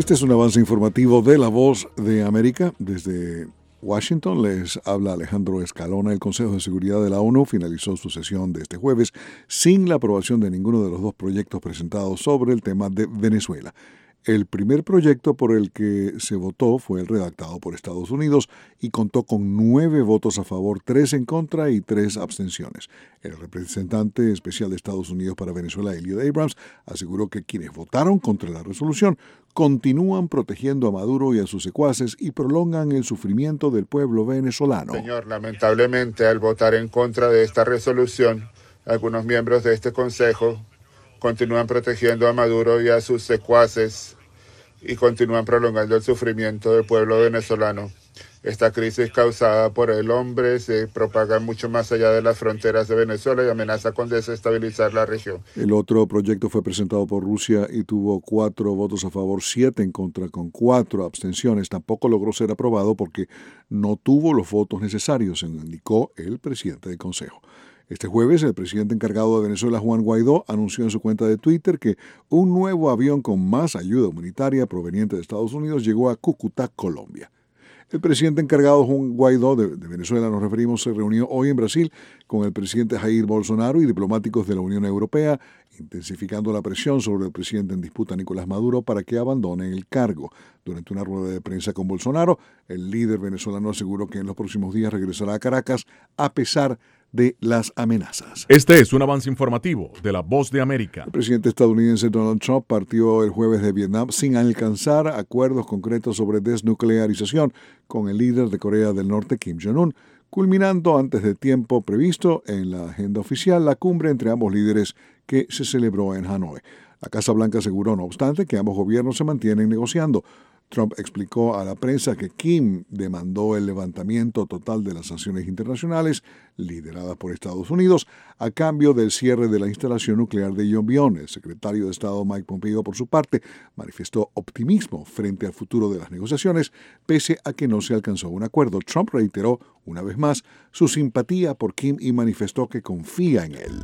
Este es un avance informativo de La Voz de América. Desde Washington les habla Alejandro Escalona. El Consejo de Seguridad de la ONU finalizó su sesión de este jueves sin la aprobación de ninguno de los dos proyectos presentados sobre el tema de Venezuela. El primer proyecto por el que se votó fue el redactado por Estados Unidos y contó con 9 votos a favor, 3 en contra y 3 abstenciones. El representante especial de Estados Unidos para Venezuela, Elliot Abrams, aseguró que quienes votaron contra la resolución continúan protegiendo a Maduro y a sus secuaces y prolongan el sufrimiento del pueblo venezolano. Señor, lamentablemente al votar en contra de esta resolución, algunos miembros de este Consejo continúan protegiendo a Maduro y a sus secuaces y continúan prolongando el sufrimiento del pueblo venezolano. Esta crisis causada por el hombre se propaga mucho más allá de las fronteras de Venezuela y amenaza con desestabilizar la región. El otro proyecto fue presentado por Rusia y tuvo 4 votos a favor, 7 en contra, con 4 abstenciones. Tampoco logró ser aprobado porque no tuvo los votos necesarios, indicó el presidente del Consejo. Este jueves, el presidente encargado de Venezuela, Juan Guaidó, anunció en su cuenta de Twitter que un nuevo avión con más ayuda humanitaria proveniente de Estados Unidos llegó a Cúcuta, Colombia. El presidente encargado, Juan Guaidó, de Venezuela, nos referimos, se reunió hoy en Brasil con el presidente Jair Bolsonaro y diplomáticos de la Unión Europea, intensificando la presión sobre el presidente en disputa, Nicolás Maduro, para que abandone el cargo. Durante una rueda de prensa con Bolsonaro, el líder venezolano aseguró que en los próximos días regresará a Caracas a pesar de las amenazas. Este es un avance informativo de La Voz de América. El presidente estadounidense Donald Trump partió el jueves de Vietnam sin alcanzar acuerdos concretos sobre desnuclearización con el líder de Corea del Norte, Kim Jong-un, culminando antes del tiempo previsto en la agenda oficial la cumbre entre ambos líderes que se celebró en Hanoi. La Casa Blanca aseguró, no obstante, que ambos gobiernos se mantienen negociando. Trump explicó a la prensa que Kim demandó el levantamiento total de las sanciones internacionales lideradas por Estados Unidos a cambio del cierre de la instalación nuclear de Yongbyon. El secretario de Estado Mike Pompeo, por su parte, manifestó optimismo frente al futuro de las negociaciones, pese a que no se alcanzó un acuerdo. Trump reiteró una vez más su simpatía por Kim y manifestó que confía en él.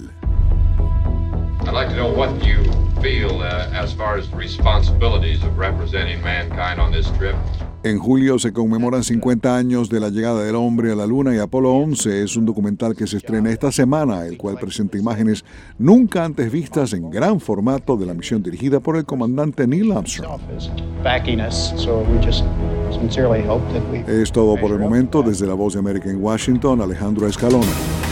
I'd like to know what you feel as far as the responsibilities of representing mankind on this trip. En julio se conmemoran 50 años de la llegada del hombre a la Luna y Apolo 11 es un documental que se estrena esta semana, el cual presenta imágenes nunca antes vistas en gran formato de la misión dirigida por el comandante Neil Armstrong. Es todo por el momento. Desde La Voz de América en Washington, Alejandro Escalona.